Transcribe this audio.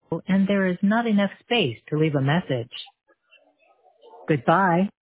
and there is not enough space to leave a message. Goodbye.